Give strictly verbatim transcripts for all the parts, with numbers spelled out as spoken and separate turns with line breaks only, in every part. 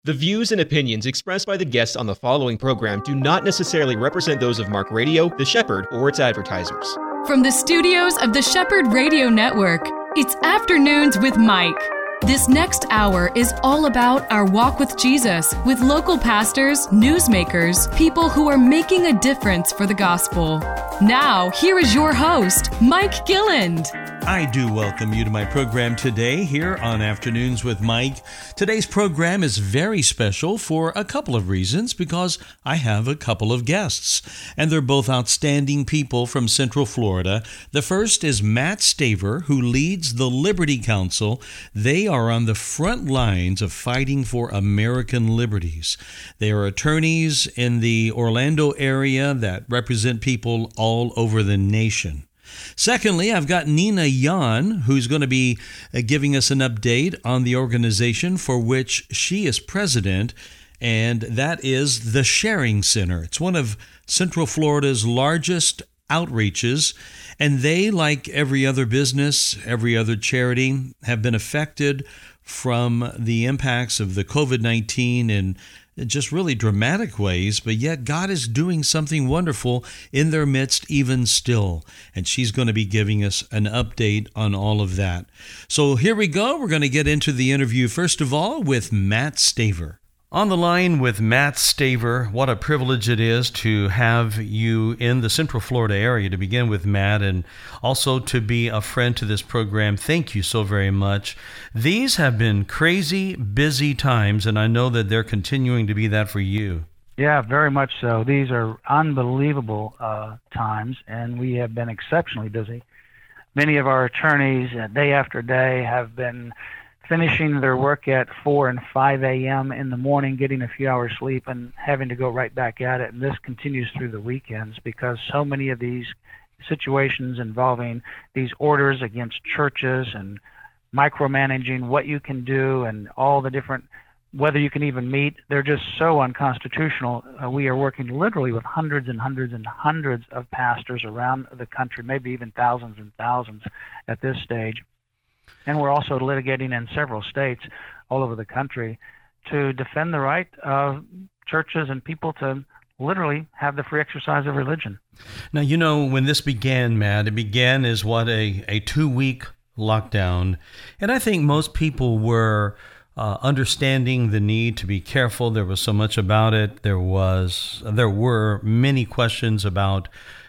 The views and opinions expressed by the guests on the following program do not necessarily represent those of Mark Radio, The Shepherd, or its advertisers.
From the studios of the Shepherd Radio Network, it's Afternoons with Mike. This next hour is all about our walk with Jesus, with local pastors, newsmakers, people who are making a difference for the gospel. Now, here is your host, Mike Gilland.
I do welcome you to my program today here on Afternoons with Mike. Today's program is very special for a couple of reasons, because I have a couple of guests, and they're both outstanding people from Central Florida. The first is Matt Staver, who leads the Liberty Council. They are on the front lines of fighting for American liberties. They are attorneys in the Orlando area that represent people all over the nation. Secondly, I've got Nina Yan, who's going to be giving us an update on the organization for which she is president, and that is the Sharing Center. It's one of Central Florida's largest outreaches, and they, like every other business, every other charity, have been affected from the impacts of the covid nineteen and just really dramatic ways, but yet God is doing something wonderful in their midst even still. And she's going to be giving us an update on all of that. So here we go. We're going to get into the interview, first of all, with Matt Staver. On the line with Matt Staver, what a privilege it is to have you in the Central Florida area to begin with, Matt, and also to be a friend to this program. Thank you so very much. These have been crazy, busy times, and I know that they're continuing to be that for you.
Yeah, very much so. These are unbelievable uh, times, and we have been exceptionally busy. Many of our attorneys, uh, day after day, have been finishing their work at four and five a.m. in the morning, getting a few hours sleep, and having to go right back at it. And this continues through the weekends because so many of these situations involving these orders against churches and micromanaging what you can do and all the different, whether you can even meet, they're just so unconstitutional. Uh, we are working literally with hundreds and hundreds and hundreds of pastors around the country, maybe even thousands and thousands at this stage. And we're also litigating in several states all over the country to defend the right of churches and people to literally have the free exercise of religion.
Now, you know, when this began, Matt, it began as what, a, a two-week lockdown. And I think most people were uh, understanding the need to be careful. There was so much about it. There was, there were many questions about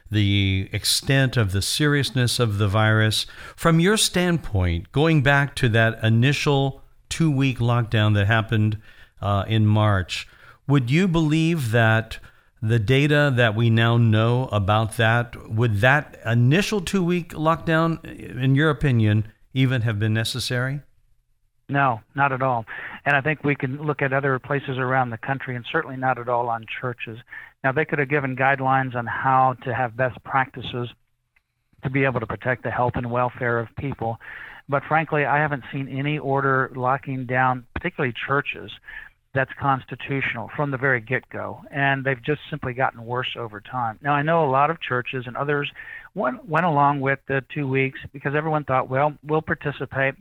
the extent of the seriousness of the virus. From your standpoint, going back to that initial two-week lockdown that happened uh, in March, would you believe that the data that we now know about that, would that initial two-week lockdown, in your opinion, even have been necessary?
No, not at all. And I think we can look at other places around the country, and certainly not at all on churches. Now, they could have given guidelines on how to have best practices to be able to protect the health and welfare of people. But frankly, I haven't seen any order locking down, particularly churches, that's constitutional from the very get-go. And they've just simply gotten worse over time. Now, I know a lot of churches and others went, went along with the two weeks because everyone thought, well, we'll participate.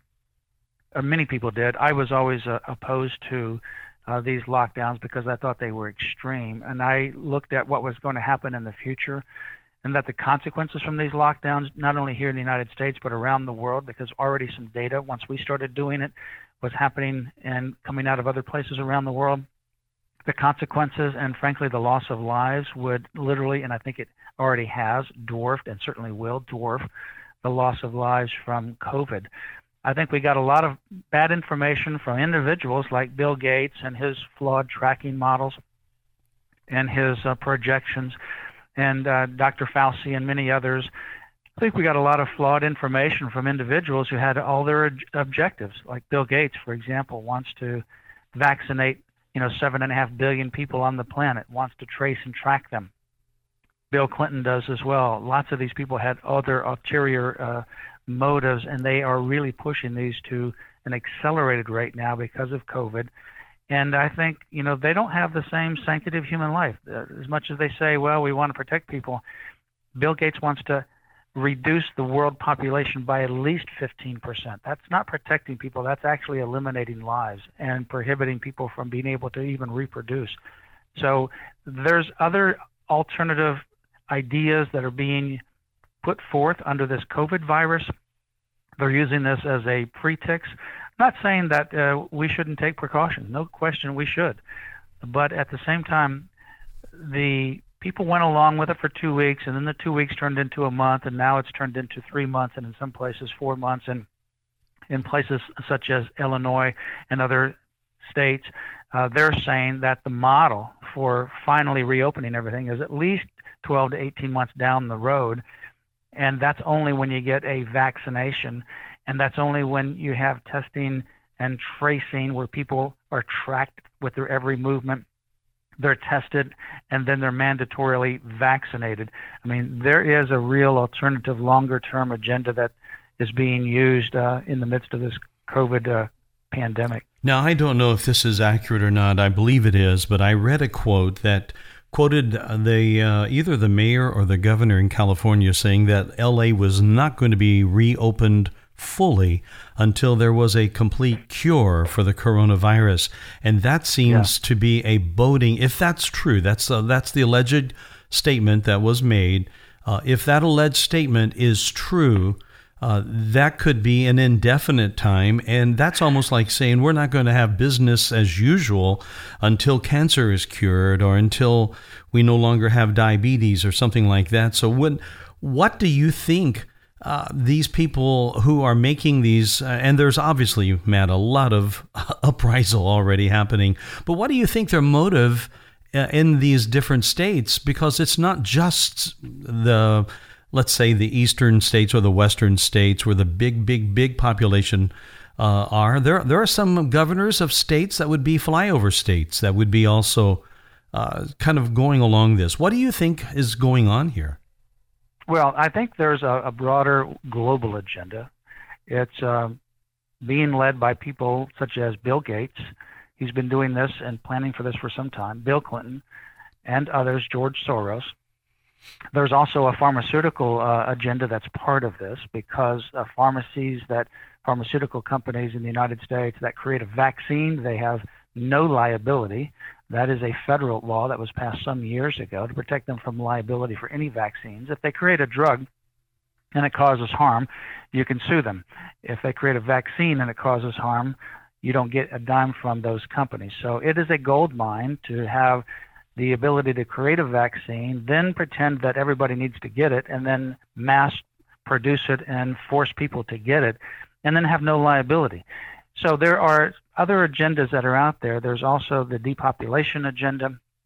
Or many people did. I was always uh, opposed to Uh, these lockdowns because I thought they were extreme, and I looked at what was going to happen in the future and that the consequences from these lockdowns, not only here in the United States but around the world, because already some data, once we started doing it, was happening and coming out of other places around the world. The consequences and frankly the loss of lives would literally, and I think it already has, dwarfed and certainly will dwarf the loss of lives from COVID. I think we got a lot of bad information from individuals like Bill Gates and his flawed tracking models and his uh, projections, and uh, Doctor Fauci and many others. I think we got a lot of flawed information from individuals who had all their ob- objectives. Like Bill Gates, for example, wants to vaccinate, you know, seven and a half billion people on the planet, wants to trace and track them. Bill Clinton does as well. Lots of these people had other ulterior uh, motives, and they are really pushing these to an accelerated rate now because of COVID. And I think, you know, they don't have the same sanctity of human life. As much as they say, well, we want to protect people, Bill Gates wants to reduce the world population by at least fifteen percent. That's not protecting people. That's actually eliminating lives and prohibiting people from being able to even reproduce. So there's other alternative ideas that are being put forth under this COVID virus. They're using this as a pretext. I'm not saying that uh, we shouldn't take precautions. No question we should. But at the same time, the people went along with it for two weeks, and then the two weeks turned into a month, and now it's turned into three months, and in some places four months. And in places such as Illinois and other states, uh, they're saying that the model for finally reopening everything is at least twelve to eighteen months down the road, and that's only when you get a vaccination, and that's only when you have testing and tracing where people are tracked with their every movement. They're tested, and then they're mandatorily vaccinated. I mean, there is a real alternative longer-term agenda that is being used uh, in the midst of this COVID uh, pandemic.
Now, I don't know if this is accurate or not. I believe it is, but I read a quote that quoted the uh, either the mayor or the governor in California saying that L A was not going to be reopened fully until there was a complete cure for the coronavirus. And that seems yeah. to be a boding, if that's true, that's uh, that's the alleged statement that was made. Uh, if that alleged statement is true, uh, that could be an indefinite time. And that's almost like saying we're not going to have business as usual until cancer is cured or until we no longer have diabetes or something like that. So what, what do you think Uh, these people who are making these, uh, and there's obviously, Matt, a lot of uprisal already happening, but what do you think their motive uh, in these different states? Because it's not just the, let's say, the eastern states or the western states where the big, big, big population uh, are. There, there are some governors of states that would be flyover states that would be also uh, kind of going along this. What do you think is going on here?
Well, I think there's a, a broader global agenda. It's uh, being led by people such as Bill Gates. He's been doing this and planning for this for some time. Bill Clinton and others, George Soros. There's also a pharmaceutical uh, agenda that's part of this because uh, pharmacies that pharmaceutical companies in the United States that create a vaccine, they have no liability. That is a federal law that was passed some years ago to protect them from liability for any vaccines. If they create a drug and it causes harm, you can sue them. If they create a vaccine and it causes harm, you don't get a dime from those companies. So it is a gold mine to have the ability to create a vaccine, then pretend that everybody needs to get it, and then mass produce it and force people to get it, and then have no liability. So there are other agendas that are out there. There's also the depopulation agenda.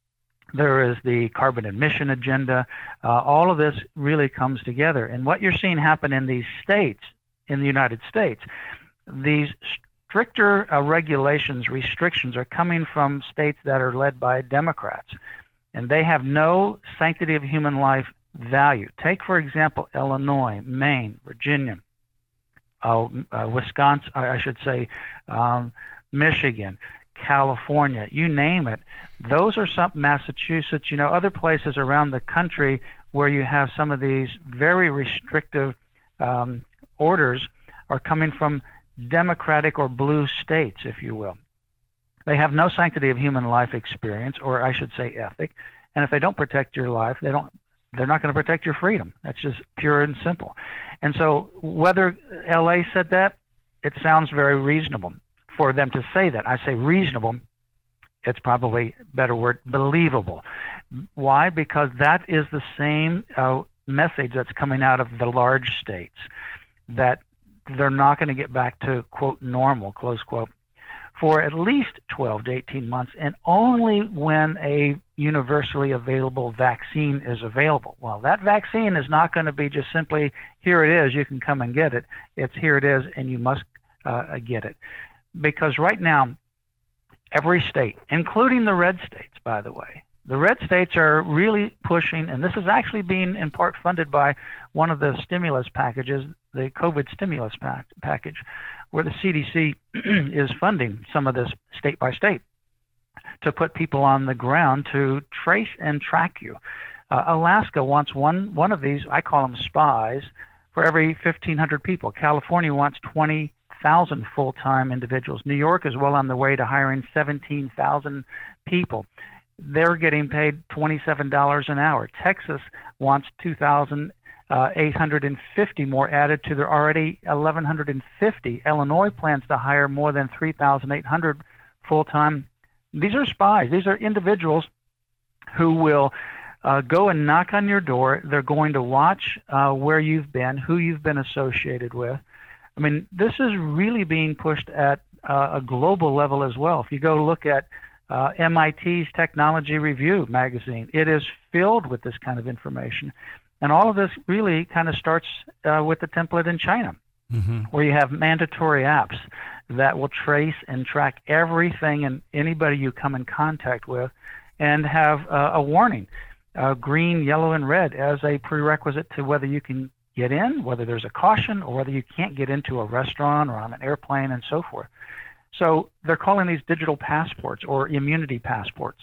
There is the carbon emission agenda. Uh, all of this really comes together. And what you're seeing happen in these states, in the United States, these stricter uh, regulations, restrictions are coming from states that are led by Democrats. And they have no sanctity of human life value. Take, for example, Illinois, Maine, Virginia, Uh, uh, Wisconsin, I should say, um, Michigan, California, you name it. Those are some, Massachusetts, you know, other places around the country where you have some of these very restrictive um, orders are coming from Democratic or blue states, if you will. They have no sanctity of human life experience, or I should say ethic. And if they don't protect your life, they don't, they're not going to protect your freedom. That's just pure and simple. And so whether L A said that, it sounds very reasonable for them to say that. I say reasonable. It's probably a better word, believable. Why? Because that is the same uh, message that's coming out of the large states, that they're not going to get back to, quote, normal, close quote, for at least twelve to eighteen months, and only when a universally available vaccine is available. Well, that vaccine is not going to be just simply, here it is, you can come and get it. It's here it is, and you must uh, get it. Because right now, every state, including the red states, by the way, the red states are really pushing, and this is actually being in part funded by one of the stimulus packages, the COVID stimulus pack- package, where the C D C is funding some of this state by state to put people on the ground to trace and track you. Uh, Alaska wants one one of these, I call them spies, for every fifteen hundred people. California wants twenty thousand full-time individuals. New York is well on the way to hiring seventeen thousand people. They're getting paid twenty-seven dollars an hour. Texas wants two thousand eight hundred fifty more added to their already one thousand one hundred fifty. Illinois plans to hire more than three thousand eight hundred full-time. These are spies. These are individuals who will uh, go and knock on your door. They're going to watch uh, where you've been, who you've been associated with. I mean, this is really being pushed at uh, a global level as well. If you go look at uh, M I T's Technology Review magazine, it is filled with this kind of information. And all of this really kind of starts uh, with the template in China, mm-hmm. where you have mandatory apps that will trace and track everything and anybody you come in contact with, and have uh, a warning, uh, green, yellow, and red as a prerequisite to whether you can get in, whether there's a caution, or whether you can't get into a restaurant or on an airplane and so forth. So they're calling these digital passports or immunity passports.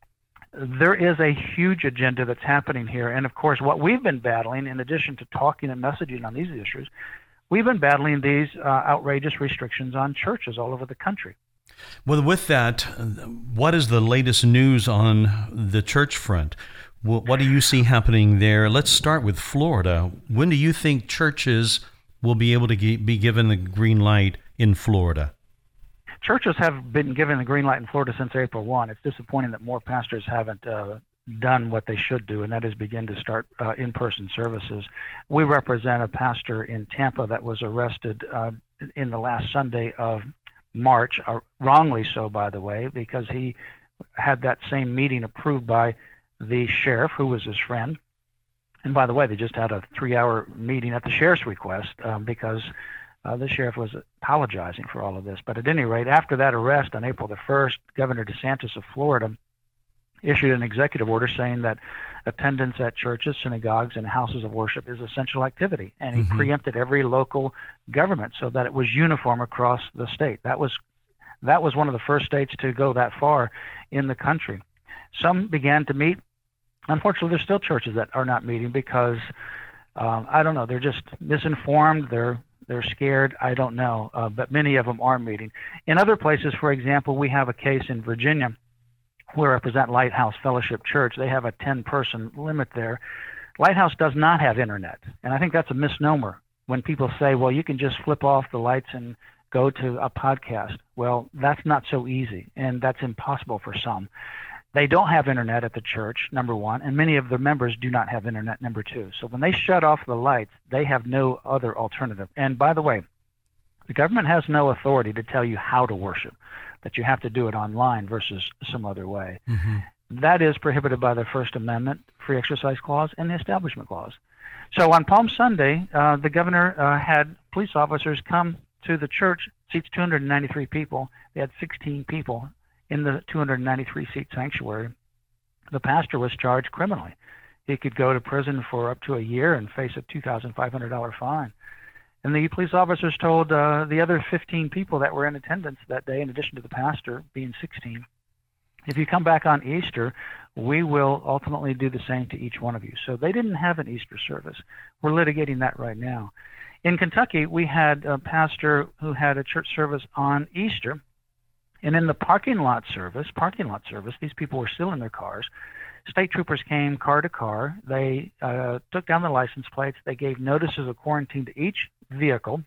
There is a huge agenda that's happening here. And of course, what we've been battling, in addition to talking and messaging on these issues, we've been battling these uh, outrageous restrictions on churches all over the country.
Well, with that, what is the latest news on the church front? What do you see happening there? Let's start with Florida. When do you think churches will be able to be given the green light in Florida?
Churches have been given the green light in Florida since April first. It's disappointing that more pastors haven't uh, done what they should do, and that is begin to start uh, in-person services. We represent a pastor in Tampa that was arrested uh, in the last Sunday of March, uh, wrongly so, by the way, because he had that same meeting approved by the sheriff, who was his friend. And by the way, they just had a three-hour meeting at the sheriff's request um, because uh, the sheriff was apologizing for all of this. But at any rate, after that arrest on April the first, Governor DeSantis of Florida issued an executive order saying that attendance at churches, synagogues, and houses of worship is essential activity. And he mm-hmm. preempted every local government so that it was uniform across the state. That was that was one of the first states to go that far in the country. Some began to meet. Unfortunately, there's still churches that are not meeting because, um, I don't know, they're just misinformed, they're they're scared, I don't know, uh, but many of them are meeting. In other places, for example, we have a case in Virginia. We represent Lighthouse Fellowship Church. They have a ten-person limit there. Lighthouse does not have internet, and I think that's a misnomer when people say, well, you can just flip off the lights and go to a podcast. Well, that's not so easy, and that's impossible for some. They don't have internet at the church, number one, and many of the members do not have internet, number two. So when they shut off the lights, they have no other alternative. And by the way, the government has no authority to tell you how to worship, that you have to do it online versus some other way. Mm-hmm. That is prohibited by the First Amendment, Free Exercise Clause, and the Establishment Clause. So on Palm Sunday, uh, the governor uh, had police officers come to the church, seats two hundred ninety-three people. They had sixteen people in the two hundred ninety-three seat sanctuary. The pastor was charged criminally. He could go to prison for up to a year and face a two thousand five hundred dollars fine. And the police officers told uh, the other fifteen people that were in attendance that day, in addition to the pastor being sixteen, if you come back on Easter, we will ultimately do the same to each one of you. So they didn't have an Easter service. We're litigating that right now. In Kentucky, we had a pastor who had a church service on Easter. And in the parking lot service, parking lot service, these people were still in their cars. State troopers came car to car. They uh, took down the license plates. They gave notices of quarantine to each vehicle.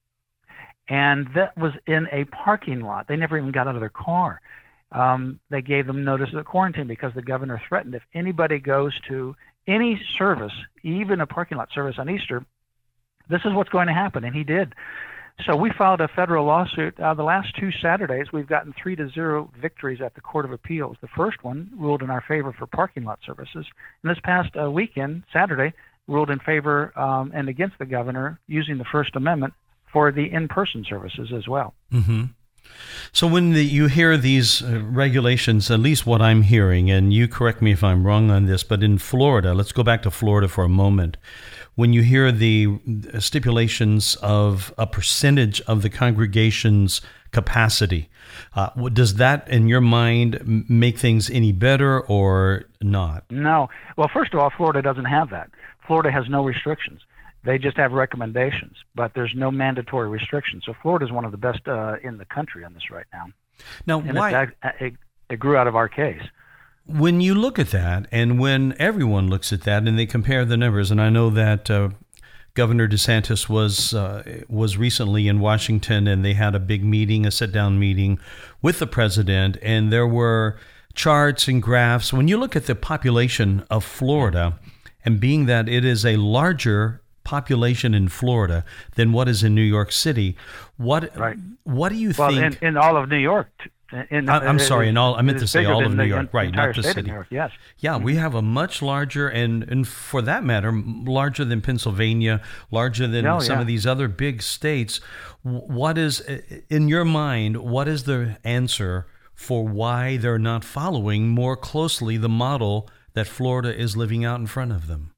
And that was in a parking lot. They never even got out of their car. Um, they gave them notice of quarantine because the governor threatened if anybody goes to any service, even a parking lot service on Easter, this is what's going to happen. And he did. So we filed a federal lawsuit. Uh, the last two Saturdays, we've gotten three to zero victories at the Court of Appeals. The first one ruled in our favor for parking lot services. And this past uh, weekend, Saturday, ruled in favor um, and against the governor using the First Amendment for the in-person services as well.
Mm-hmm. So when the, you hear these uh, regulations, at least what I'm hearing, and you correct me if I'm wrong on this, but in Florida, let's go back to Florida for a moment. When you hear the stipulations of a percentage of the congregation's capacity. Uh, does that, in your mind, make things any better or not?
No. Well, first of all, Florida doesn't have that. Florida has no restrictions. They just have recommendations, but there's no mandatory restrictions. So Florida is one of the best uh, in the country on this right now.
Now,
and
why?
It, it grew out of our case.
When you look at that, and when everyone looks at that, and they compare the numbers, and I know that uh, Governor DeSantis was uh, was recently in Washington, and they had a big meeting, a sit-down meeting with the president, and there were charts and graphs. When you look at the population of Florida, and being that it is a larger population in Florida than what is in New York City, what
right.
what do you
well,
think?
In, in all of New York. In,
I'm sorry, in all I meant to say all of New
the
York, right? Not the
state
city.
Of New York, yes.
Yeah, we have a much larger, and, and for that matter, larger than Pennsylvania, larger than
oh,
some
yeah.
of these other big states. What is, in your mind, what is the answer for why they're not following more closely the model that Florida is living out in front of them?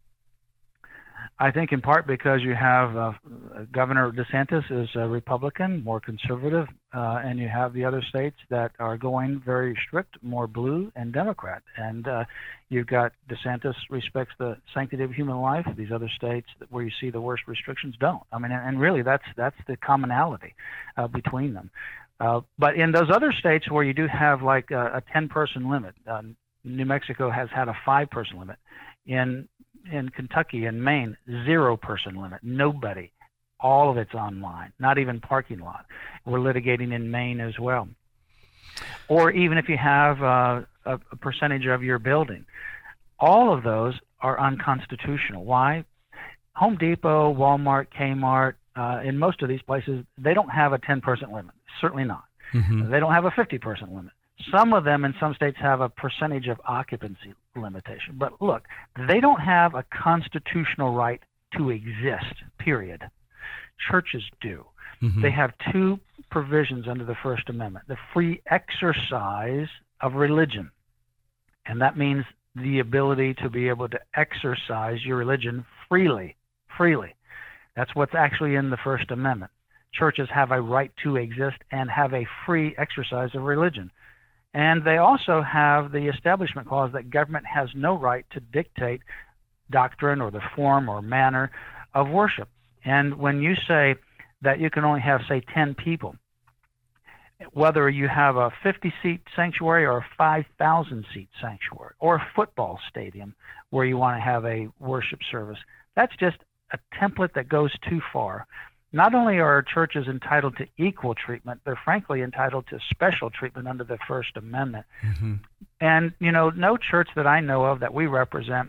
I think in part because you have uh, Governor DeSantis is a Republican, more conservative, uh, and you have the other states that are going very strict, more blue and Democrat. And uh, you've got DeSantis respects the sanctity of human life. These other states where you see the worst restrictions don't. I mean, and really that's that's the commonality uh, between them. Uh, but in those other states where you do have like a, a ten-person limit, uh, New Mexico has had a five-person limit. In in Kentucky and Maine, zero person limit, nobody. All of it's online, not even parking lot. We're litigating in Maine as well. Or even if you have uh, a, a percentage of your building, all of those are unconstitutional. Why? Home Depot, Walmart, Kmart, uh, in most of these places, they don't have a ten person limit. Certainly not. Mm-hmm. They don't have a fifty person limit. Some of them in some states have a percentage of occupancy limitation. But look, they don't have a constitutional right to exist, period. Churches do. Mm-hmm. They have two provisions under the First Amendment, the free exercise of religion. And that means the ability to be able to exercise your religion freely, freely. That's what's actually in the First Amendment. Churches have a right to exist and have a free exercise of religion. And they also have the Establishment Clause that government has no right to dictate doctrine or the form or manner of worship. And when you say that you can only have, say, ten people, whether you have a fifty-seat sanctuary or a five thousand seat sanctuary or a football stadium where you want to have a worship service, that's just a template that goes too far. Not only are churches entitled to equal treatment, they're frankly entitled to special treatment under the First Amendment. Mm-hmm. And, you know, no church that I know of that we represent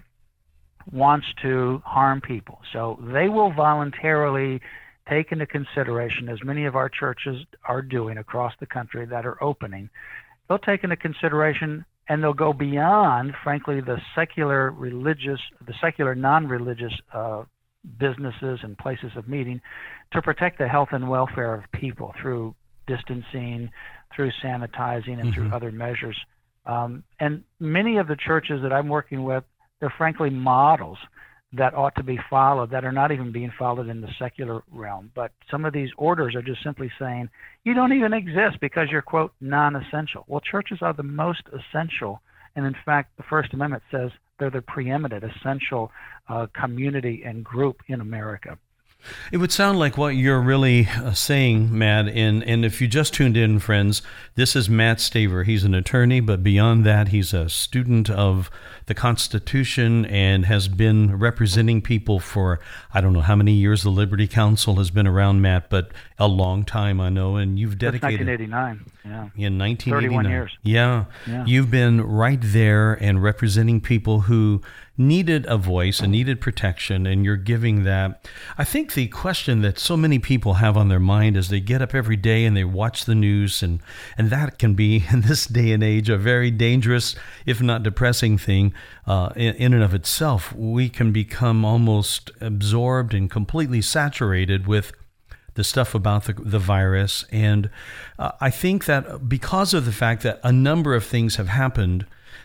wants to harm people. So they will voluntarily take into consideration, as many of our churches are doing across the country that are opening, they'll take into consideration and they'll go beyond, frankly, the secular religious, the secular non-religious uh, businesses and places of meeting to protect the health and welfare of people through distancing, through sanitizing, and mm-hmm. through other measures. Um, and many of the churches that I'm working with, they're frankly models that ought to be followed that are not even being followed in the secular realm. But some of these orders are just simply saying, you don't even exist because you're, quote, non-essential. Well, churches are the most essential. And in fact, the First Amendment says they're the preeminent essential uh, community and group in America.
It would sound like what you're really uh, saying, Matt, and, and if you just tuned in, friends, this is Matt Staver. He's an attorney, but beyond that, he's a student of the Constitution and has been representing people for, I don't know how many years the Liberty Counsel has been around, Matt, but a long time, I know, and you've dedicated...
nineteen eighty-nine, yeah.
In nineteen eighty-nine.
thirty-one years.
Yeah. yeah. You've been right there and representing people who needed a voice and needed protection, and you're giving that. I think the question that so many people have on their mind as they get up every day and they watch the news, and, and that can be, in this day and age, a very dangerous, if not depressing thing uh, in, in and of itself. We can become almost absorbed and completely saturated with the stuff about the, the virus. And uh, I think that because of the fact that a number of things have happened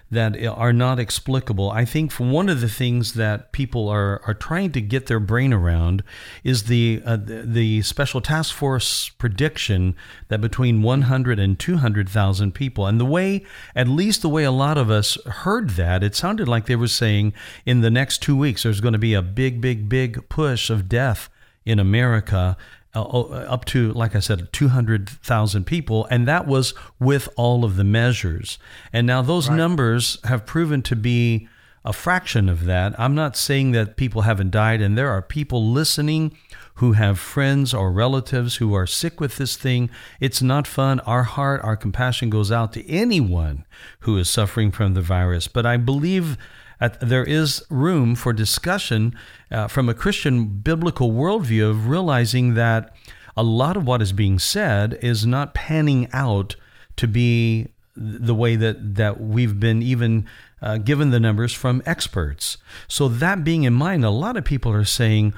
that are not explicable. I think for one of the things that people are, are trying to get their brain around is the, uh, the the Special Task Force prediction that between one hundred and two hundred thousand people, and the way, at least the way a lot of us heard that, it sounded like they were saying in the next two weeks there's going to be a big, big, big push of death in America, uh, up to, like I said, two hundred thousand people, and that was with all of the measures. And now those right. numbers have proven to be a fraction of that. I'm not saying that people haven't died, and there are people listening who have friends or relatives who are sick with this thing. It's not fun. Our heart, our compassion goes out to anyone who is suffering from the virus. But I believe Uh, there is room for discussion uh, from a Christian biblical worldview of realizing that a lot of what is being said is not panning out to be the way that, that we've been even uh, given the numbers from experts. So that being in mind, a lot of people are saying,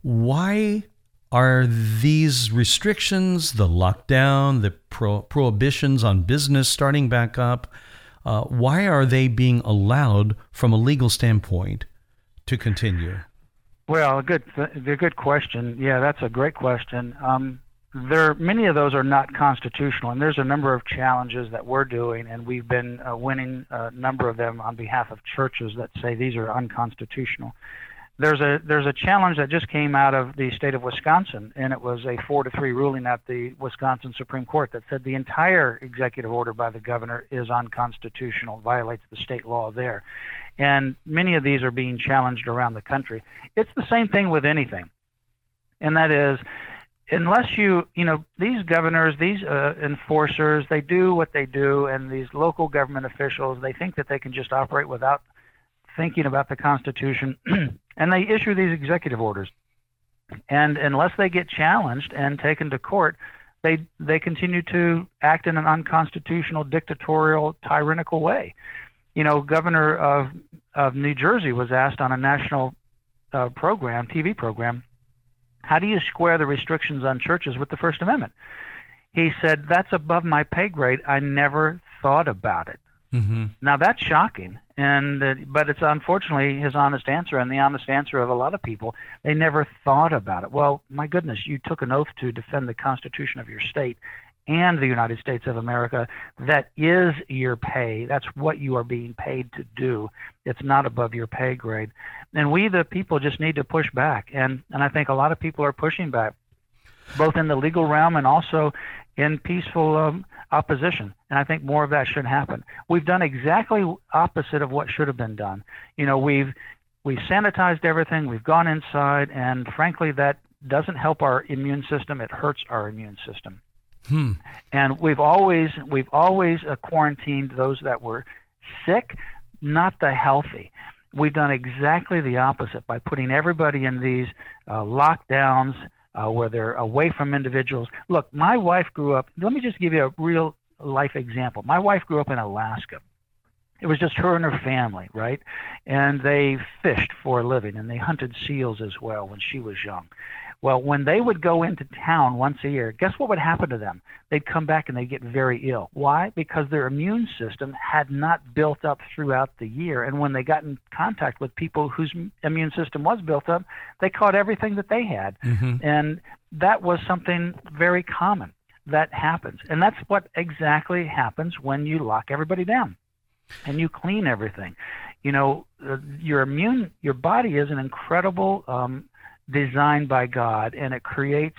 why are these restrictions, the lockdown, the pro- prohibitions on business starting back up, Uh, why are they being allowed from a legal standpoint to continue?
Well, a good, a good question. Yeah, that's a great question. Um, there, many of those are not constitutional, and there's a number of challenges that we're doing, and we've been uh, winning a number of them on behalf of churches that say these are unconstitutional. There's a there's a challenge that just came out of the state of Wisconsin, and it was a four to three ruling at the Wisconsin Supreme Court that said the entire executive order by the governor is unconstitutional, violates the state law there. And many of these are being challenged around the country. It's the same thing with anything, and that is, unless you, you know, these governors, these uh, enforcers, they do what they do, and these local government officials, they think that they can just operate without thinking about the Constitution, and they issue these executive orders. And unless they get challenged and taken to court, they they continue to act in an unconstitutional, dictatorial, tyrannical way. You know, Governor of of New Jersey was asked on a national uh, program, T V program, how do you square the restrictions on churches with the First Amendment? He said, that's above my pay grade. I never thought about it. Mm-hmm. Now that's shocking, and uh, but it's unfortunately his honest answer, and the honest answer of a lot of people. They never thought about it. Well, my goodness, you took an oath to defend the Constitution of your state and the United States of America. That is your pay. That's what you are being paid to do. It's not above your pay grade. And we, the people, just need to push back, and and I think a lot of people are pushing back, both in the legal realm and also in peaceful um, opposition. And I think more of that should happen. We've done exactly opposite of what should have been done. You know, we've we sanitized everything. We've gone inside, and frankly, that doesn't help our immune system. It hurts our immune system. Hmm. And we've always we've always uh, quarantined those that were sick, not the healthy. We've done exactly the opposite by putting everybody in these uh, lockdowns, Uh, where they're away from individuals. Look, my wife grew up, let me just give you a real life example. My wife grew up in Alaska. It was just her and her family, right? And they fished for a living, and they hunted seals as well when she was young. Well, when they would go into town once a year, guess what would happen to them? They'd come back and they'd get very ill. Why? Because their immune system had not built up throughout the year. And when they got in contact with people whose immune system was built up, they caught everything that they had. Mm-hmm. And that was something very common that happens. And that's what exactly happens when you lock everybody down and you clean everything. You know, your immune, your body is an incredible um, designed by God, and it creates,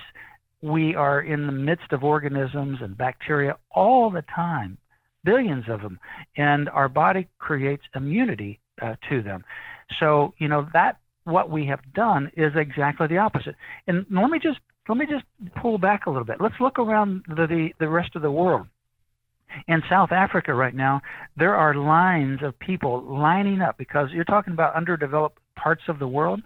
we are in the midst of organisms and bacteria all the time, billions of them, and our body creates immunity uh, to them. So, you know, that what we have done is exactly the opposite. And let me just let me just pull back a little bit. Let's look around the the, the rest of the world. In South Africa right now, there are lines of people lining up because you're talking about underdeveloped parts of the world.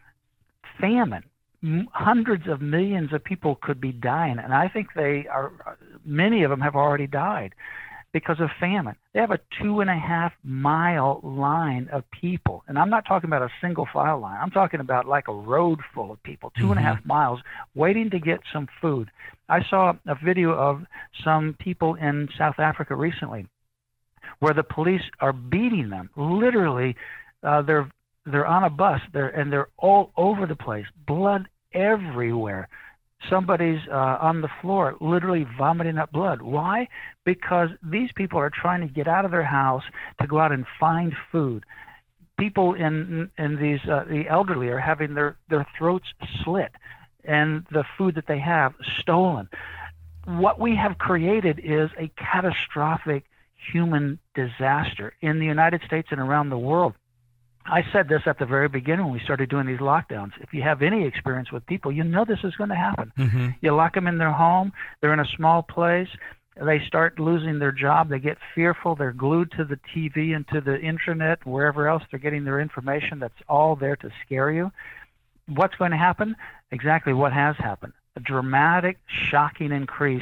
Famine. Hundreds of millions of people could be dying, and I think they are. Many of them have already died because of famine. They have a two and a half mile line of people, and I'm not talking about a single file line. I'm talking about like a road full of people, two mm-hmm. and a half miles, waiting to get some food. I saw a video of some people in South Africa recently where the police are beating them. Literally, uh, they're they're on a bus, they're and they're all over the place, blood everywhere. Somebody's uh, on the floor, literally vomiting up blood. Why? Because these people are trying to get out of their house to go out and find food. People in in these uh, the elderly are having their, their throats slit and the food that they have stolen. What we have created is a catastrophic human disaster in the United States and around the world. I said this at the very beginning when we started doing these lockdowns. If you have any experience with people, you know this is going to happen. Mm-hmm. You lock them in their home, they're in a small place, they start losing their job, they get fearful, they're glued to the T V and to the internet, wherever else they're getting their information that's all there to scare you. What's going to happen? Exactly what has happened. A dramatic, shocking increase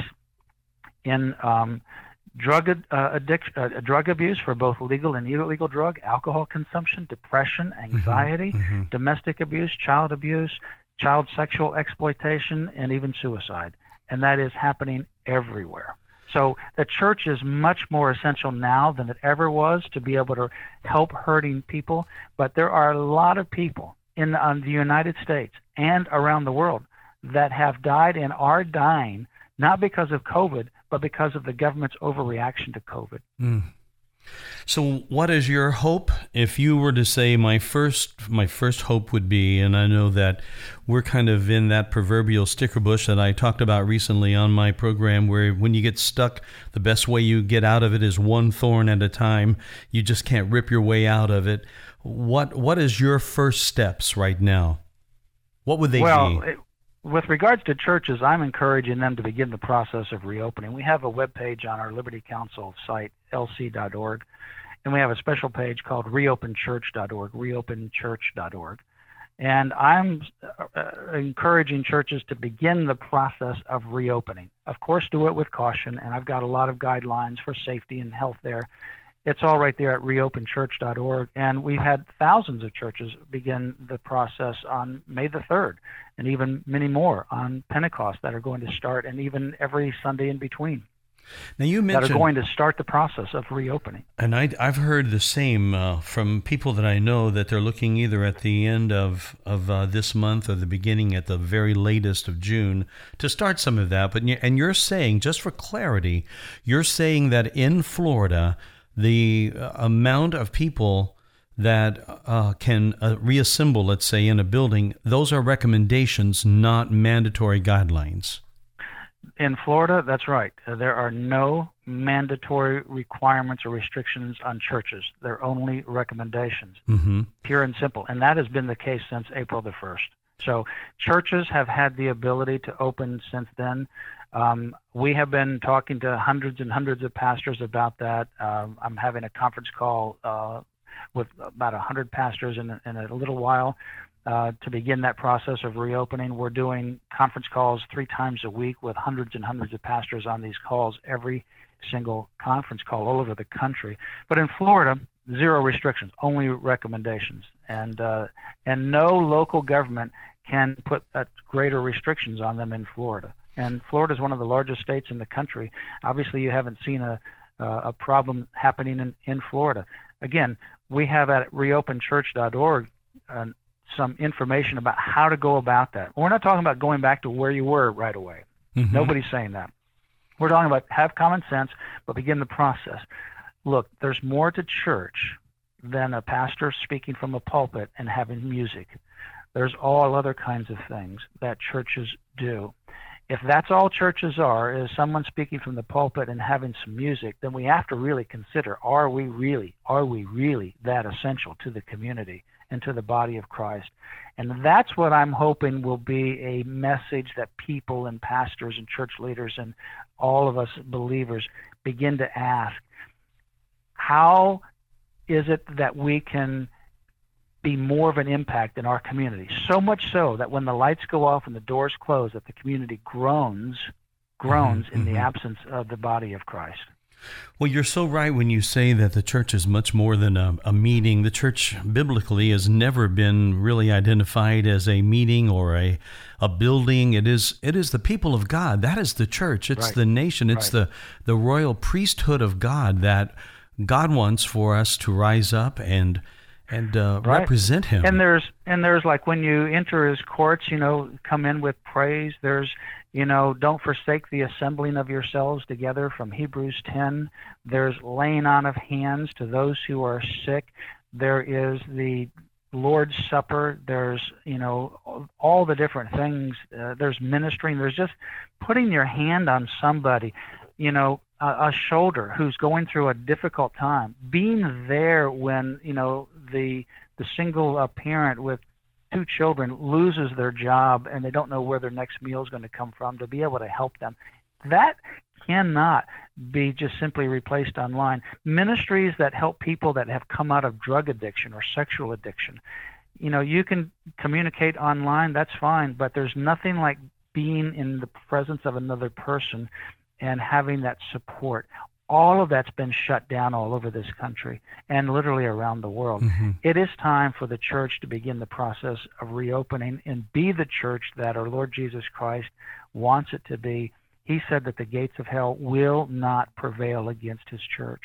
in um, drug uh, addiction, uh, drug abuse for both legal and illegal drug, alcohol consumption, depression, anxiety, mm-hmm. domestic abuse, child abuse, child sexual exploitation, and even suicide. And that is happening everywhere. So the church is much more essential now than it ever was to be able to help hurting people. But there are a lot of people in uh, the United States and around the world that have died and are dying, not because of COVID, but because of the government's overreaction to COVID.
Mm. So what is your hope? If you were to say my first my first hope would be, and I know that we're kind of in that proverbial sticker bush that I talked about recently on my program, where when you get stuck, the best way you get out of it is one thorn at a time. You just can't rip your way out of it. What What is your first steps right now? What would they
well,
be?
It, With regards to churches, I'm encouraging them to begin the process of reopening. We have a webpage on our Liberty Council site, L C dot org, and we have a special page called reopen church dot org, reopen church dot org. And I'm uh, encouraging churches to begin the process of reopening. Of course, do it with caution, and I've got a lot of guidelines for safety and health there. It's all right there at reopen church dot org, and we've had thousands of churches begin the process on May the third, and even many more on Pentecost that are going to start, and even every Sunday in between.
Now you mentioned
that are going to start the process of reopening.
And I, I've heard the same uh, from people that I know, that they're looking either at the end of of uh, this month or the beginning at the very latest of June to start some of that. But and you're saying, just for clarity, you're saying that in Florida, the amount of people that uh, can uh, reassemble, let's say, in a building, those are recommendations, not mandatory guidelines.
In Florida, that's right. Uh, there are no mandatory requirements or restrictions on churches. They're only recommendations, mm-hmm. pure and simple. And that has been the case since April the first. So churches have had the ability to open since then. Um, we have been talking to hundreds and hundreds of pastors about that. Um, I'm having a conference call uh, with about one hundred pastors in, in a little while uh, to begin that process of reopening. We're doing conference calls three times a week with hundreds and hundreds of pastors on these calls, every single conference call all over the country. But in Florida, zero restrictions, only recommendations. And, uh, and no local government can put uh, greater restrictions on them in Florida. And Florida is one of the largest states in the country. Obviously, you haven't seen a uh, a problem happening in, in Florida. Again, we have at reopen church dot org uh, some information about how to go about that. We're not talking about going back to where you were right away. Mm-hmm. Nobody's saying that. We're talking about have common sense, but begin the process. Look, there's more to church than a pastor speaking from a pulpit and having music. There's all other kinds of things that churches do. If that's all churches are, is someone speaking from the pulpit and having some music, then we have to really consider, are we really, are we really that essential to the community and to the body of Christ? And that's what I'm hoping will be a message that people and pastors and church leaders and all of us believers begin to ask. How is it that we can be more of an impact in our community? So much so that when the lights go off and the doors close, that the community groans, groans mm-hmm. in the absence of the body of Christ.
Well, you're so right when you say that the church is much more than a, a meeting. The church biblically has never been really identified as a meeting or a a building. It is it is the people of God. That is the church. It's right. the nation. It's right. the, the royal priesthood of God that God wants for us to rise up and and uh,
right.
represent Him.
And there's and there's like when you enter His courts, you know, come in with praise. There's, you know, don't forsake the assembling of yourselves together from Hebrews ten. There's laying on of hands to those who are sick. There is the Lord's Supper. There's, you know, all the different things. Uh, there's ministering. There's just putting your hand on somebody, you know, a, a shoulder who's going through a difficult time. Being there when, you know, the the single uh, parent with two children loses their job and they don't know where their next meal is going to come from, to be able to help them. That cannot be just simply replaced online. Ministries that help people that have come out of drug addiction or sexual addiction, you know, you can communicate online, that's fine, but there's nothing like being in the presence of another person and having that support. All of that's been shut down all over this country and literally around the world. Mm-hmm. It is time for the church to begin the process of reopening and be the church that our Lord Jesus Christ wants it to be. He said that the gates of hell will not prevail against His church.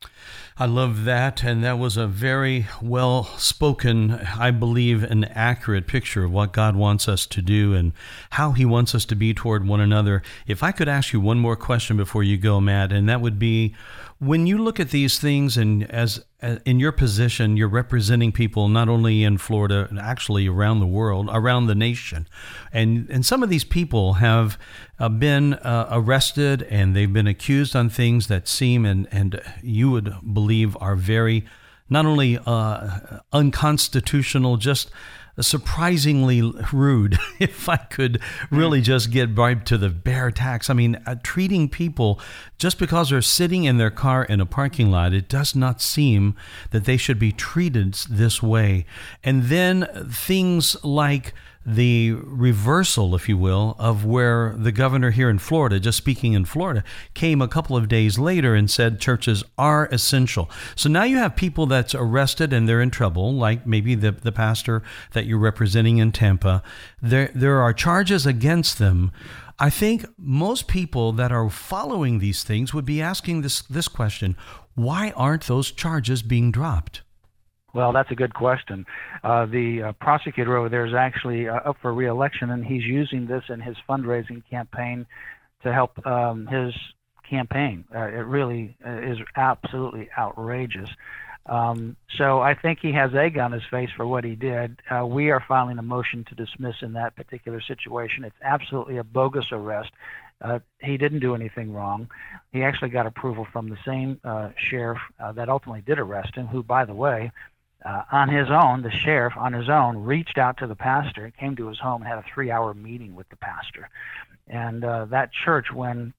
I love that, and that was a very well-spoken, I believe, an accurate picture of what God wants us to do and how He wants us to be toward one another. If I could ask you one more question before you go, Matt, and that would be, when you look at these things and as in your position, you're representing people not only in Florida, actually around the world, around the nation. And and some of these people have uh, been uh, arrested and they've been accused on things that seem and, and you would believe are very, not only uh, unconstitutional, just surprisingly rude, if I could really just get right to the bare tax. I mean, uh, treating people just because they're sitting in their car in a parking lot, it does not seem that they should be treated this way. And then things like the reversal, if you will, of where the governor here in Florida, just speaking in Florida, came a couple of days later and said churches are essential. So now you have people that's arrested and they're in trouble, like maybe the, the pastor that you're representing in Tampa. There, there are charges against them. I think most people that are following these things would be asking this, this question: why aren't those charges being dropped?
Well, that's a good question. Uh, the uh, prosecutor over there is actually uh, up for re-election, and he's using this in his fundraising campaign to help um, his campaign. Uh, it really is absolutely outrageous. Um, so I think he has egg on his face for what he did. Uh, we are filing a motion to dismiss in that particular situation. It's absolutely a bogus arrest. Uh, he didn't do anything wrong. He actually got approval from the same uh, sheriff uh, that ultimately did arrest him, who, by the way, Uh, on his own, the sheriff on his own reached out to the pastor, came to his home, and had a three-hour meeting with the pastor. And uh, that church, when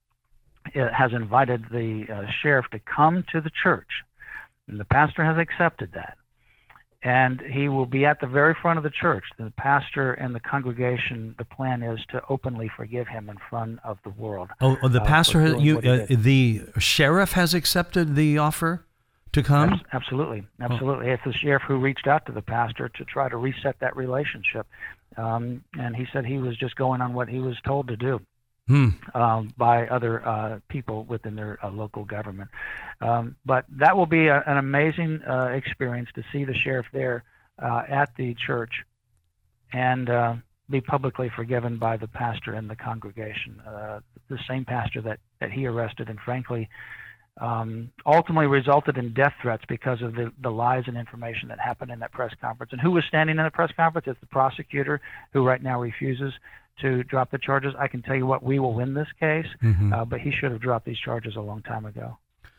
it has invited the uh, sheriff to come to the church, and the pastor has accepted that. And he will be at the very front of the church. The pastor and the congregation, the plan is to openly forgive him in front of the world.
Oh, oh the
uh,
pastor, you, uh, the sheriff has accepted the offer to come?
Absolutely, absolutely. Oh. It's the sheriff who reached out to the pastor to try to reset that relationship, um, and he said he was just going on what he was told to do
hmm.
um, by other uh, people within their uh, local government. Um, but that will be a, an amazing uh, experience to see the sheriff there uh, at the church and uh, be publicly forgiven by the pastor and the congregation, uh, the same pastor that, that he arrested, and frankly, Um, ultimately resulted in death threats because of the, the lies and information that happened in that press conference. And who was standing in the press conference? It's the prosecutor, who right now refuses to drop the charges. I can tell you what, we will win this case, mm-hmm. uh, but he should have dropped these charges a long time ago.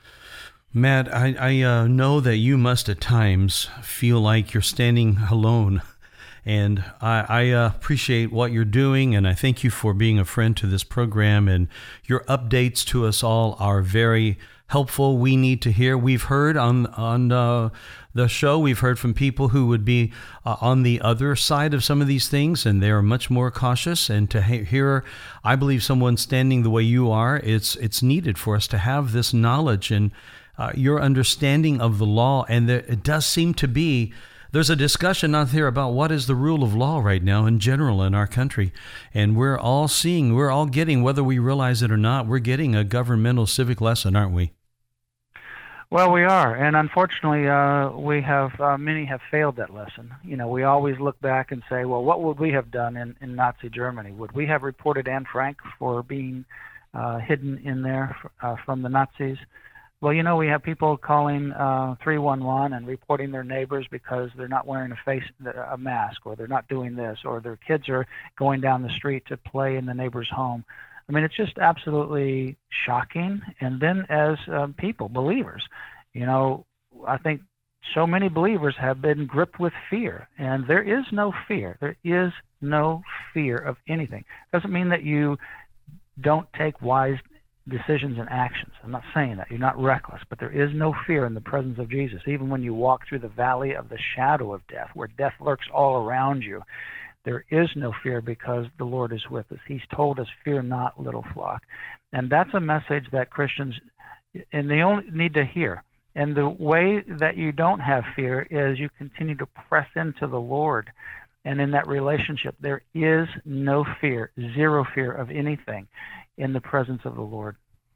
Matt, I, I uh, know that you must at times feel like you're standing alone. And I, I uh, appreciate what you're doing, and I thank you for being a friend to this program. And your updates to us all are very helpful. We need to hear. We've heard on on uh, the show, we've heard from people who would be uh, on the other side of some of these things, and they are much more cautious. And to ha- hear, I believe, someone standing the way you are, it's it's needed for us to have this knowledge and uh, your understanding of the law. And there, it does seem to be. There's a discussion out there about what is the rule of law right now in general in our country. And we're all seeing, we're all getting, whether we realize it or not, we're getting a governmental civic lesson, aren't we?
Well, we are, and unfortunately, uh, we have uh, many have failed that lesson. You know, we always look back and say, well, what would we have done in, in Nazi Germany? Would we have reported Anne Frank for being uh, hidden in there uh, from the Nazis? Well, you know, we have people calling uh, three one one and reporting their neighbors because they're not wearing a face a mask, or they're not doing this, or their kids are going down the street to play in the neighbor's home. I mean, it's just absolutely shocking. And then as um, people, believers, you know, I think so many believers have been gripped with fear. And there is no fear. There is no fear of anything. Doesn't mean that you don't take wise decisions and actions. I'm not saying that. You're not reckless. But there is no fear in the presence of Jesus. Even when you walk through the valley of the shadow of death, where death lurks all around you, there is no fear because the Lord is with us. He's told us, fear not, little flock. And that's a message that Christians, and they only need to hear. And the way that you don't have fear is you continue to press into the Lord. And in that relationship, there is no fear, zero fear of anything in the presence of the Lord.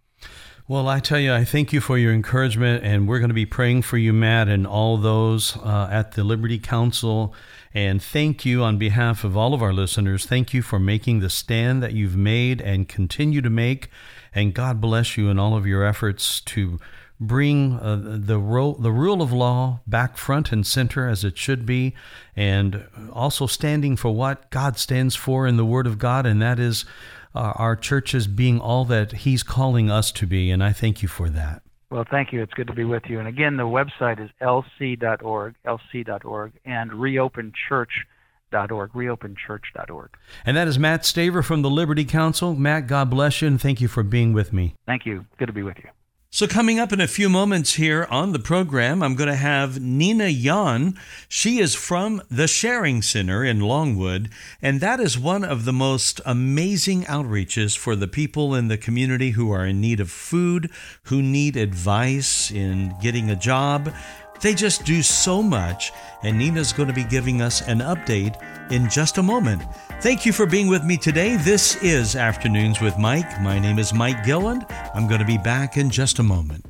Well, I tell you, I thank you for your encouragement, and we're going to be praying for you, Matt, and all those uh, at the Liberty Council. And thank you on behalf of all of our listeners. Thank you for making the stand that you've made and continue to make. And God bless you in all of your efforts to bring uh, the role, the rule of law back front and center as it should be, and also standing for what God stands for in the Word of God, and that is uh, our churches being all that He's calling us to be. And I thank you for that.
Well, thank you. It's good to be with you. And again, the website is L C dot org, L C dot org, and reopen church dot org, reopen church dot org.
And that is Matt Staver from the Liberty Council. Matt, God bless you, and thank you for being with me.
Thank you. Good to be with you.
So coming up in a few moments here on the program, I'm going to have Nina Yan. She is from the Sharing Center in Longwood, and that is one of the most amazing outreaches for the people in the community who are in need of food, who need advice in getting a job. They just do so much, and Nina's going to be giving us an update in just a moment. Thank you for being with me today. This is Afternoons with Mike. My name is Mike Gilland. I'm going to be back in just a moment.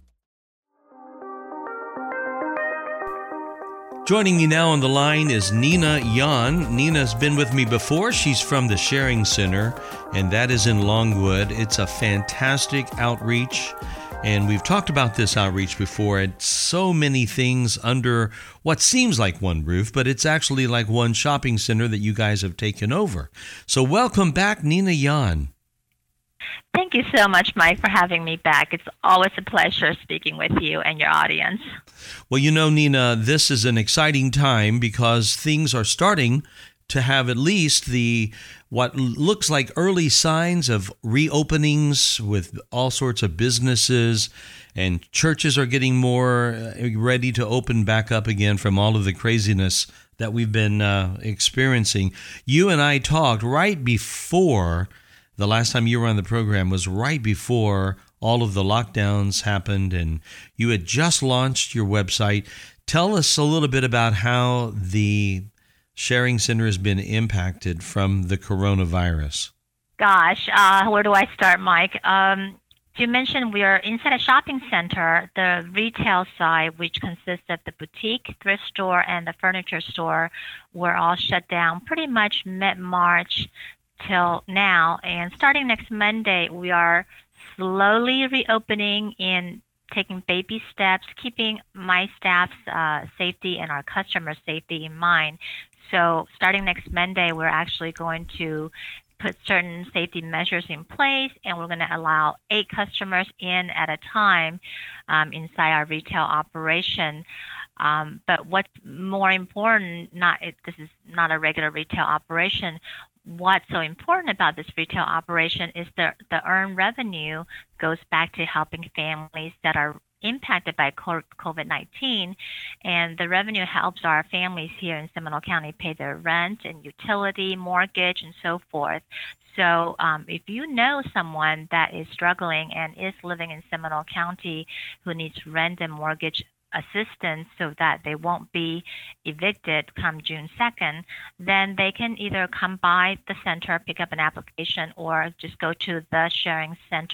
Joining me now on the line is Nina Yan. Nina's been with me before. She's from the Sharing Center, and that is in Longwood. It's a fantastic outreach. And we've talked about this outreach before. It's so many things under what seems like one roof, but it's actually like one shopping center that you guys have taken over. So welcome back, Nina Yan.
Thank you so much, Mike, for having me back. It's always a pleasure speaking with you and your audience.
Well, you know, Nina, this is an exciting time because things are starting to have at least the what looks like early signs of reopenings with all sorts of businesses, and churches are getting more ready to open back up again from all of the craziness that we've been uh, experiencing. You and I talked right before, the last time you were on the program was right before all of the lockdowns happened, and you had just launched your website. Tell us a little bit about how the Sharing Center has been impacted from the coronavirus.
Gosh, uh, where do I start, Mike? Um, you mentioned we are inside a shopping center. The retail side, which consists of the boutique, thrift store, and the furniture store, were all shut down pretty much mid-March till now. And starting next Monday, we are slowly reopening in taking baby steps, keeping my staff's uh, safety and our customers' safety in mind. So starting next Monday, we're actually going to put certain safety measures in place, and we're going to allow eight customers in at a time um, inside our retail operation. Um, but what's more important, not it, this is not a regular retail operation. What's so important about this retail operation is the, the earned revenue goes back to helping families that are impacted by COVID nineteen, and the revenue helps our families here in Seminole County pay their rent and utility, mortgage, and so forth. So um, if you know someone that is struggling and is living in Seminole County who needs rent and mortgage assistance so that they won't be evicted come June second, then they can either come by the center, pick up an application, or just go to the sharing center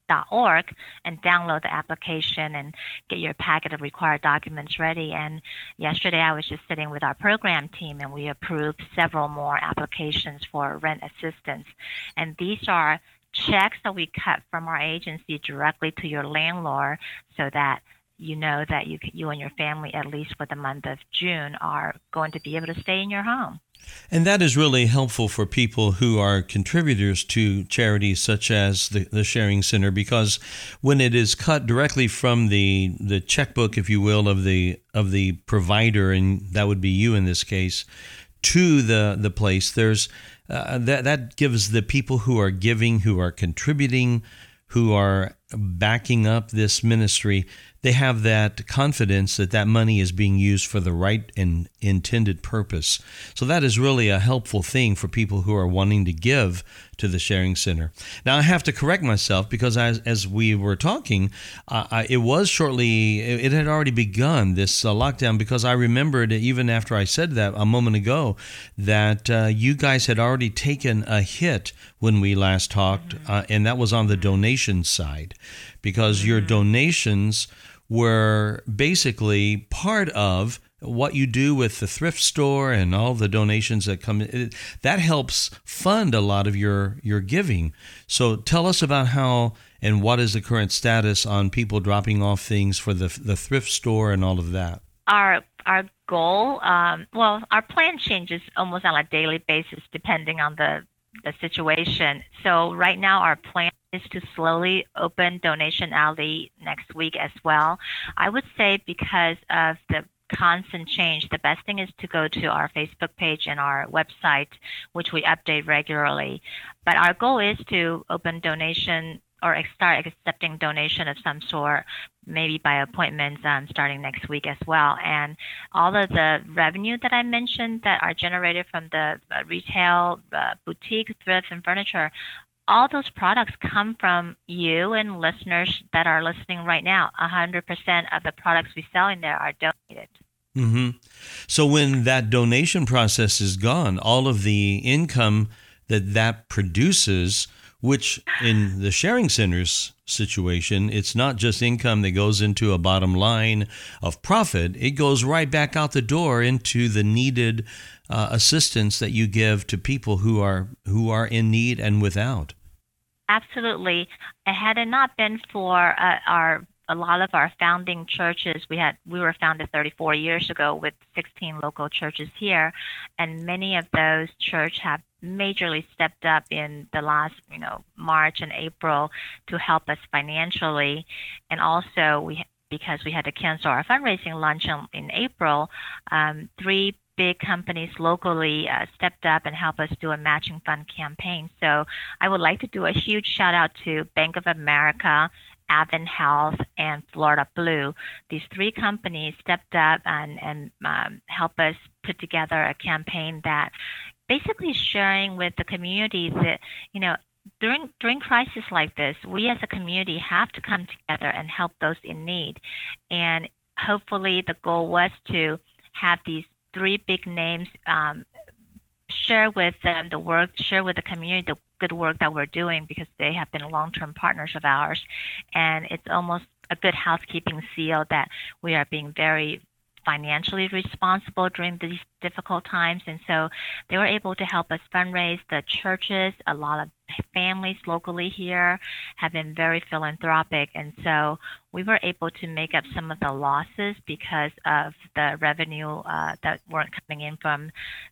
dot org and download the application and get your packet of required documents ready. And yesterday I was just sitting with our program team and we approved several more applications for rent assistance. And these are checks that we cut from our agency directly to your landlord so that you know that you you and your family, at least for the month of June, are going to be able to stay in your home.
And that is really helpful for people who are contributors to charities such as the, the Sharing Center, because when it is cut directly from the the checkbook, if you will, of the of the provider, and that would be you in this case, to the the place, there's uh, that that gives the people who are giving, who are contributing, who are backing up this ministry, they have that confidence that that money is being used for the right and intended purpose. So that is really a helpful thing for people who are wanting to give to the Sharing Center. Now, I have to correct myself because as, as we were talking, uh, I, it was shortly, it had already begun, this uh, lockdown, because I remembered even after I said that a moment ago that uh, you guys had already taken a hit when we last talked, uh, and that was on the donation side, because your donations were basically part of what you do with the thrift store and all the donations that come in. That helps fund a lot of your, your giving. So tell us about how and what is the current status on people dropping off things for the the thrift store and all of that.
Our our goal, um, well, our plan changes almost on a daily basis depending on the the situation. So right now our plan is to slowly open Donation Alley next week as well. I would say because of the constant change, the best thing is to go to our Facebook page and our website, which we update regularly. But our goal is to open donation or start accepting donation of some sort, maybe by appointments um, starting next week as well. And all of the revenue that I mentioned that are generated from the uh, retail, uh, boutique, thrift, and furniture, all those products come from you and listeners that are listening right now. one hundred percent of the products we sell in there are donated.
Mm-hmm. So when that donation process is gone, all of the income that that produces, which in the Sharing Center's situation, it's not just income that goes into a bottom line of profit. It goes right back out the door into the needed uh, assistance that you give to people who are who are in need and without.
Absolutely. And had it not been for uh, our a lot of our founding churches, we had we were founded thirty-four years ago with sixteen local churches here, and many of those churches have majorly stepped up in the last, you know, March and April to help us financially. And also, we because we had to cancel our fundraising luncheon in April, um, three big companies locally uh, stepped up and helped us do a matching fund campaign. So I would like to do a huge shout out to Bank of America, Advent Health, and Florida Blue. These three companies stepped up and, and um, helped us put together a campaign that basically is sharing with the community that, you know, during during crisis like this, we as a community have to come together and help those in need. And hopefully the goal was to have these three big names um, share with them the work, share with the community the good work that we're doing, because they have been long-term partners of ours. And it's almost a good housekeeping seal that we are being very financially responsible during these difficult times. And so they were able to help us fundraise. The churches, a lot of families locally here have been very philanthropic. And so we were able to make up some of the losses because of the revenue uh, that weren't coming in from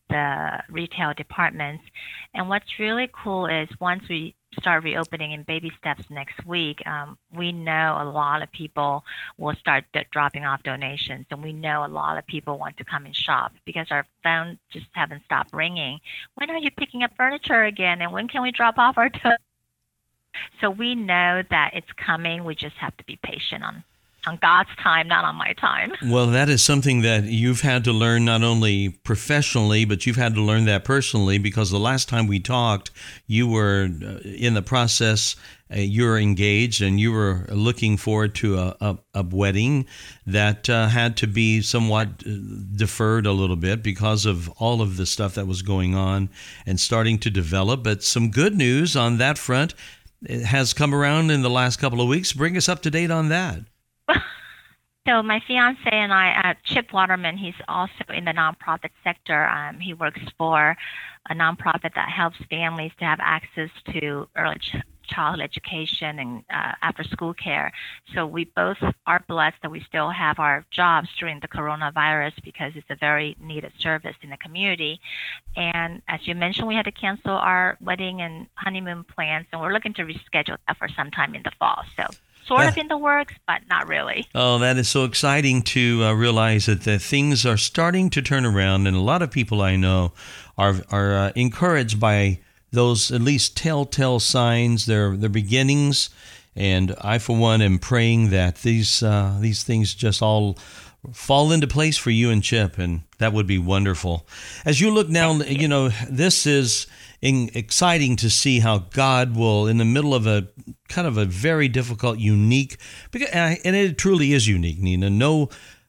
the retail departments. And what's really cool is once we start reopening in baby steps next week, um, we know a lot of people will start d- dropping off donations, and we know a lot of people want to come and shop because our phones just haven't stopped ringing. When are you picking up furniture again, and when can we drop off our donations? So we know that it's coming. We just have to be patient on on God's time, not on my time.
Well, that is something that you've had to learn not only professionally, but you've had to learn that personally, because the last time we talked, you were in the process, uh, you were engaged, and you were looking forward to a, a, a wedding that uh, had to be somewhat deferred a little bit because of all of the stuff that was going on and starting to develop. But some good news on that front. has come around in the last couple of weeks. Bring us up to date on that.
So my fiance and I, uh, Chip Waterman, he's also in the nonprofit sector. Um, he works for a nonprofit that helps families to have access to early ch- childhood education and uh, after-school care. So we both are blessed that we still have our jobs during the coronavirus because it's a very needed service in the community. And as you mentioned, we had to cancel our wedding and honeymoon plans, and we're looking to reschedule that for sometime in the fall. So sort of in the works, but not really.
Oh, that is so exciting to uh, realize that the things are starting to turn around, and a lot of people I know are are uh, encouraged by those at least telltale signs, their their beginnings. And I, for one, am praying that these uh, these things just all fall into place for you and Chip, and that would be wonderful. As you look now, you know, this is in, exciting to see how God will, in the middle of a kind of a very difficult, unique, and it truly is unique, Nina. No,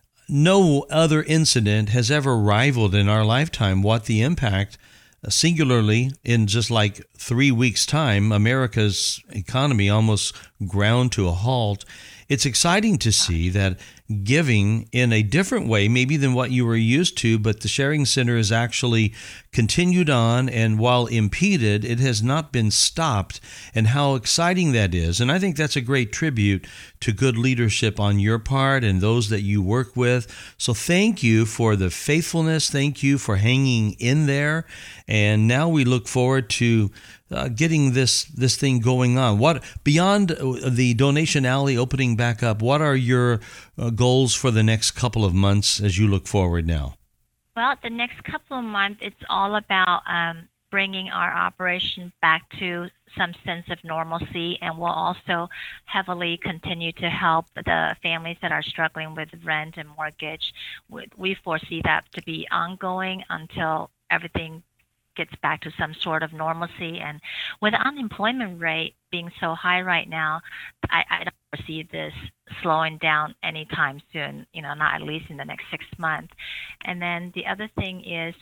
no other incident has ever rivaled in our lifetime what the impact, singularly, in just like three weeks' time, America's economy almost ground to a halt. It's exciting to see that giving in a different way, maybe than what you were used to, but the Sharing Center has actually continued on, and while impeded, it has not been stopped, and how exciting that is. And I think that's a great tribute to good leadership on your part and those that you work with. So thank you for the faithfulness. Thank you for hanging in there. And now we look forward to Uh, getting this this thing going on. What beyond the donation alley opening back up, what are your uh, goals for the next couple of months as you look forward now?
Well, the next couple of months, it's all about um, bringing our operation back to some sense of normalcy, and we'll also heavily continue to help the families that are struggling with rent and mortgage. We, we foresee that to be ongoing until everything gets back to some sort of normalcy. And with the unemployment rate being so high right now, I, I don't foresee this slowing down anytime soon, you know, not at least in the next six months. And then the other thing is,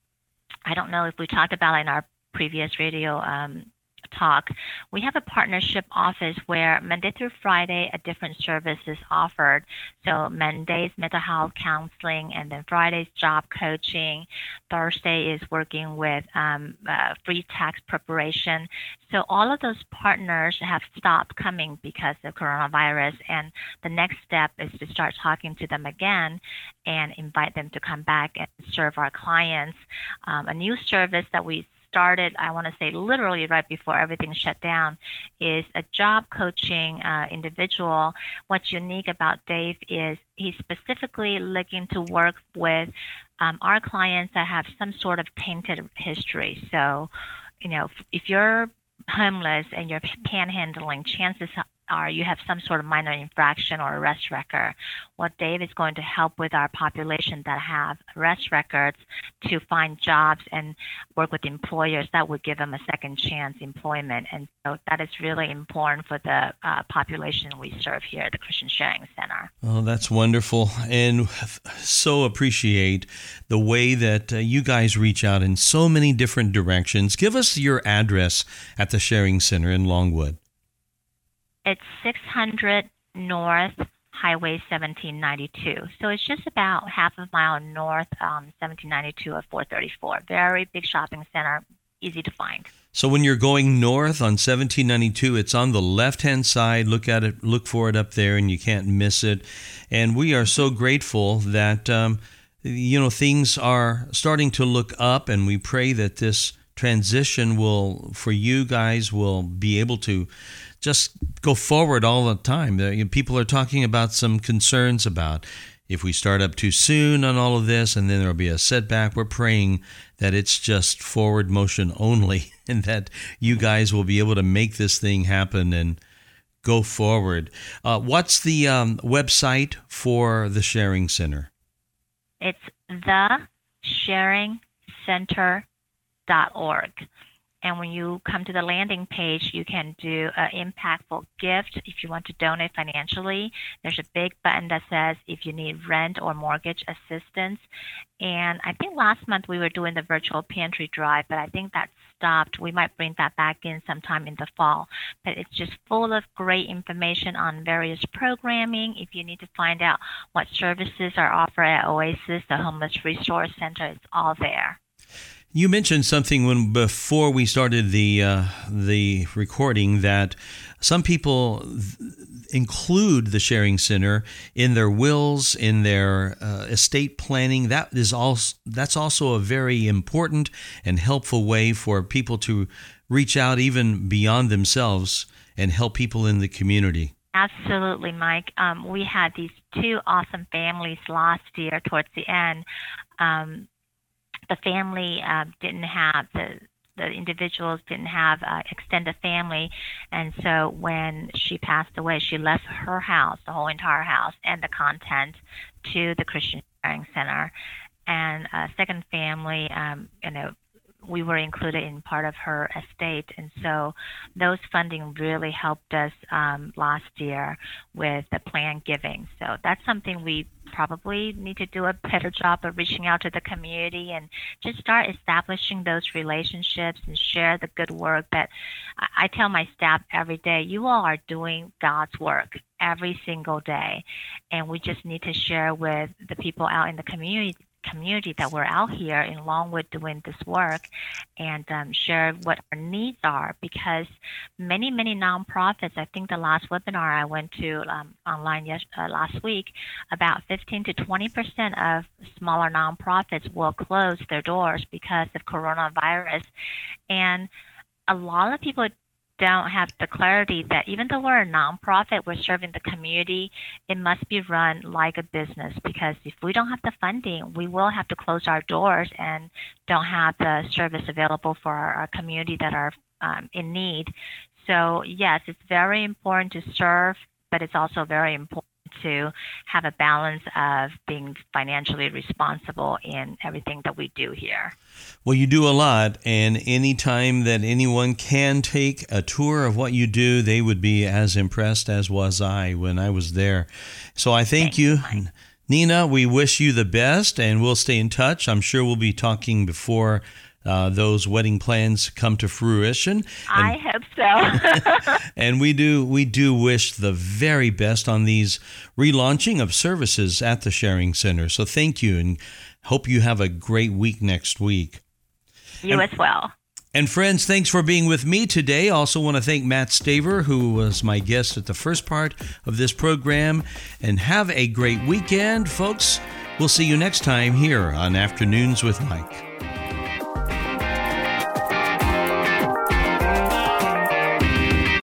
I don't know if we talked about it in our previous radio um, talk, we have a partnership office where Monday through Friday a different service is offered. So Monday's mental health counseling, and then Friday's job coaching. Thursday is working with um, uh, free tax preparation. So all of those partners have stopped coming because of coronavirus, and the next step is to start talking to them again and invite them to come back and serve our clients. Um, a new service that we started, I want to say literally right before everything shut down, is a job coaching uh, individual. What's unique about Dave is he's specifically looking to work with um, our clients that have some sort of tainted history. So, you know, if, if you're homeless and you're panhandling, chances are you have some sort of minor infraction or arrest record. What Dave is going to help with our population that have arrest records to find jobs and work with employers that would give them a second chance employment. And so that is really important for the uh, population we serve here at the Christian Sharing Center.
Oh, that's wonderful. And so appreciate the way that uh, you guys reach out in so many different directions. Give us your address at the Sharing Center in Longwood.
It's six hundred North Highway seventeen ninety-two. So it's just about half a mile north um, seventeen ninety-two of four thirty-four. Very big shopping center, easy to find.
So when you're going north on seventeen ninety-two, it's on the left-hand side. Look at it, look for it up there, and you can't miss it. And we are so grateful that, um, you know, things are starting to look up, and we pray that this transition will, for you guys, will be able to just go forward all the time. People are talking about some concerns about if we start up too soon on all of this and then there'll be a setback. We're praying that it's just forward motion only and that you guys will be able to make this thing happen and go forward. Uh, what's the um, website for the Sharing Center?
It's the sharing center dot org. And when you come to the landing page, you can do an impactful gift if you want to donate financially. There's a big button that says if you need rent or mortgage assistance. And I think last month we were doing the virtual pantry drive, but I think that stopped. We might bring that back in sometime in the fall. But it's just full of great information on various programming. If you need to find out what services are offered at Oasis, the Homeless Resource Center, it's all there.
You mentioned something when before we started the uh, the recording that some people th- include the Sharing Center in their wills, in their uh, estate planning. That is also that's also a very important and helpful way for people to reach out even beyond themselves and help people in the community.
Absolutely, Mike. Um, we had these two awesome families last year towards the end. Um, The family uh, didn't have, the the individuals didn't have uh, extended family. And so when she passed away, she left her house, the whole entire house, and the content to the Christian Sharing Center. And a second family, um, you know, we were included in part of her estate. And so those funding really helped us um, last year with the planned giving. So that's something we probably need to do a better job of reaching out to the community and just start establishing those relationships and share the good work that I, I tell my staff every day. You all are doing God's work every single day. And we just need to share with the people out in the community community that we're out here in Longwood doing this work and um, share what our needs are, because many, many nonprofits, I think the last webinar I went to um, online yes, uh, last week, about fifteen to twenty percent of smaller nonprofits will close their doors because of coronavirus. And a lot of people don't have the clarity that even though we're a nonprofit, we're serving the community, it must be run like a business, because if we don't have the funding, we will have to close our doors and don't have the service available for our, our community that are um, in need. So yes, it's very important to serve, but it's also very important to have a balance of being financially responsible in everything that we do here.
Well, you do a lot, and any time that anyone can take a tour of what you do, they would be as impressed as was I when I was there. So I thank
Thank
you.
you,
Nina, we wish you the best, and we'll stay in touch. I'm sure we'll be talking before Uh, those wedding plans come to fruition. And,
I hope so.
and we do we do wish the very best on these relaunching of services at the Sharing Center. So thank you, and hope you have a great week next week.
You
and,
as well.
And friends, thanks for being with me today. I also want to thank Matt Staver, who was my guest at the first part of this program. And have a great weekend, folks. We'll see you next time here on Afternoons with Mike.